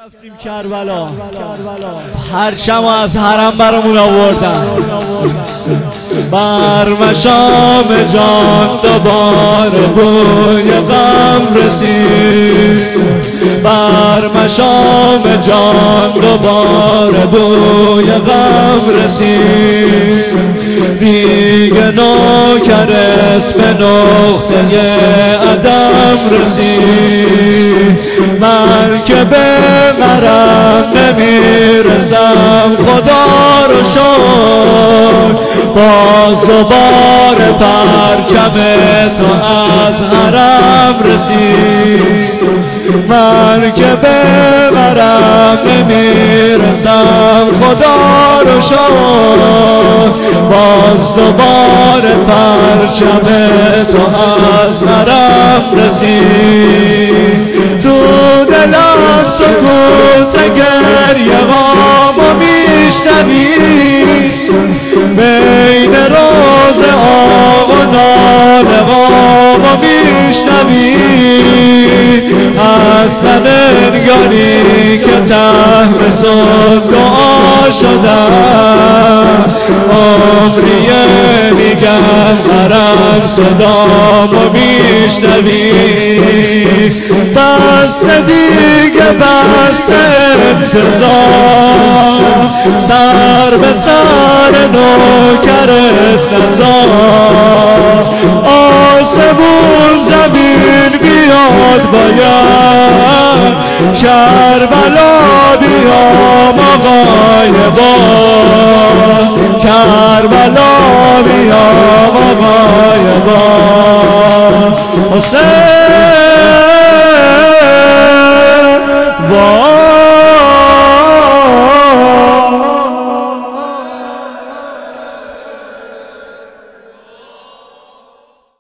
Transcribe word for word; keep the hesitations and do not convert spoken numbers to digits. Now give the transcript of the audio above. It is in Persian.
رفتیم کربلا، پرچم از حرم برامون آوردن. بر مشام جان دوباره بوی غم رسید، بر مشام جان دوباره بوی غم رسید. دیگه نوکر اسم نقطه عدم رسید. من که ببرم نمیرسم خدا رو شکر، باز دوباره پرچم تو از حرم رسید. من که ببرم نمیرسم خدا رو شکر، باز دوباره پرچم تو از حرم رسید. تو دلم سکوت گریه هامو میشنوی، بین روز آب و ناله هامو میشنوی. اصلا انگاری که ته صد دعا شدم، عمریه میگم حرم صدامو میشنوی. بس دیگه بس انتظار، سر به سر نوکرت نزار. آسمون زمین بیاد باید، کربلا بیام آقای باد، کربلا بیام آقای باد. حسین